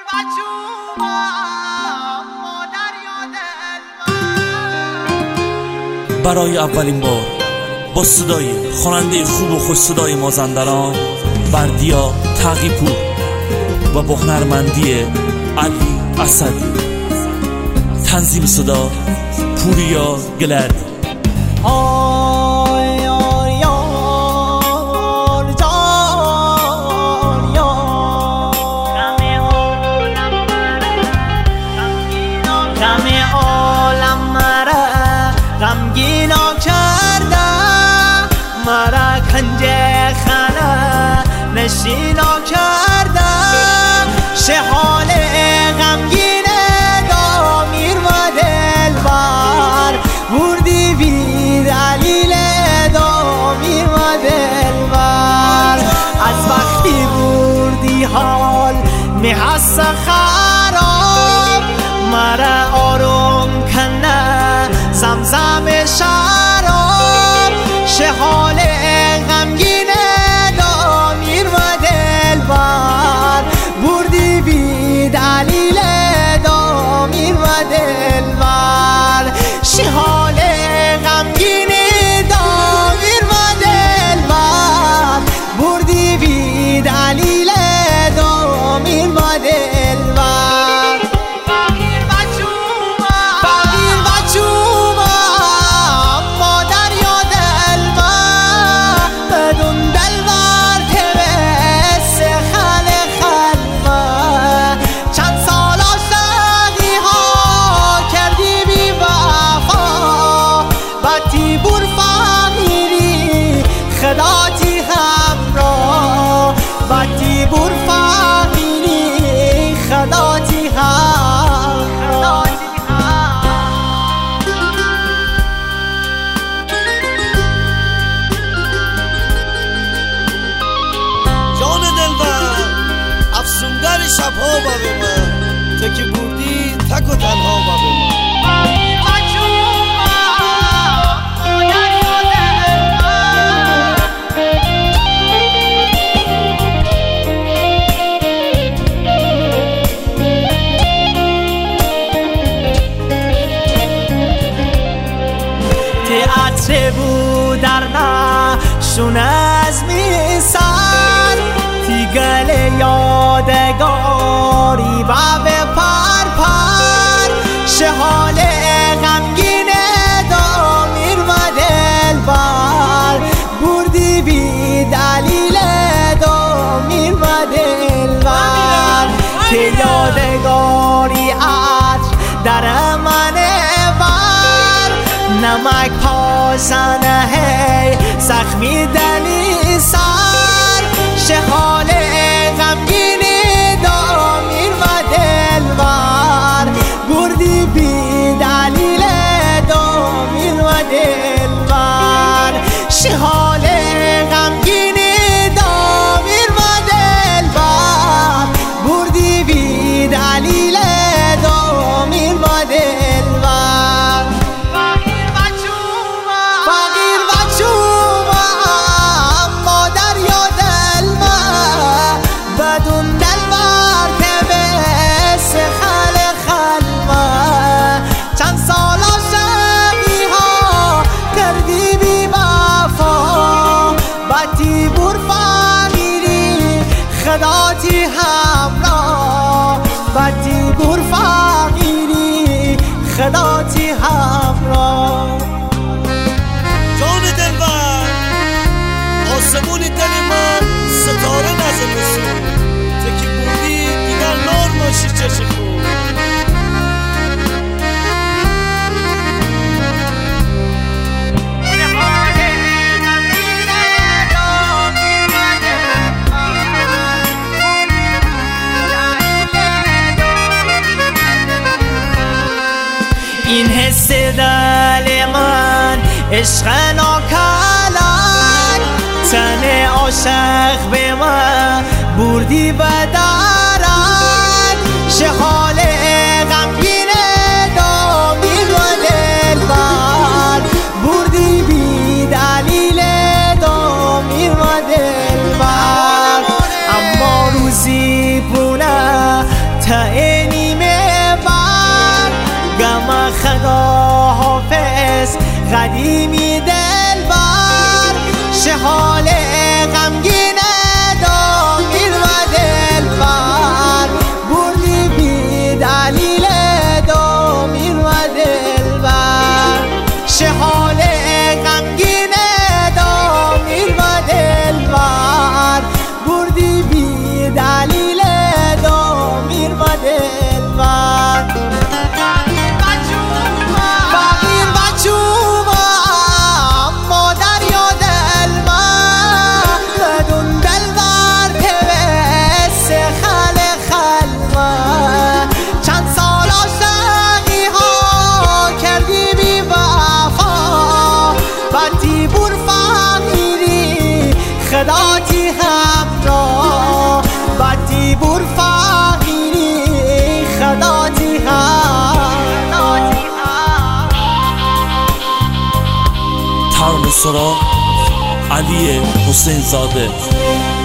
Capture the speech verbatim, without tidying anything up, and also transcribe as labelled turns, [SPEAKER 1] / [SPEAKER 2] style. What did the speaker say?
[SPEAKER 1] برای اولین بار با صدای خواننده خوب و خوش صدای مازندران بردیا تقی‌پور و با هنرمندی علی اسدی، تنظیم صدا پوریا گلردی.
[SPEAKER 2] غمگینا کرده مرا کنجه خانه نشینا کرده شحال غمگین دامیر و دلبر بردی بی دلیل دامیر و دلبر از وقتی بردی حال میحس خراب مرا آروم کنه زمزم شراب شحال غمگین دامیر و دلبر بردی بی دلیل دامیر و دلبر شحال غمگین دامیر و دلبر بردی بی دلیل دامیر و دلبر خداتی همراه وقتی بور فقیری خداتی هم
[SPEAKER 3] جان دلبر افسونگر شبها با به من تو که بودی تک و تنها با به من
[SPEAKER 2] تئاتر بود در نشون از میسر تیگل یادگاری و به پر پر شحال غمگین دامیر و دلبر بردی بی دلیل دامیر و دلبر که یادگاری عطر در منه نمک پازنه هی زخمی دلی سر شحال غمگین دامیر و دلبر بردی بی دلیل دامیر و دلبر شحال غمگین دامیر و دلبر بردی بی دلیل دامیر و دلبر خداتی همراه بدی بور فقیری خداتی همراه
[SPEAKER 3] جان دلبر آسمونی دل من ستاره نزد رسون تو که بودی دیگر نار ناشی چشم خون
[SPEAKER 2] این حس دل من عشق ناکلک تن عاشق به من بردی بدرد شحال غمگین دامیر و دلبر بردی بی دلیل دامیر و دلبر اما روزی پونه
[SPEAKER 1] ترانه سرا علی حسین زاده.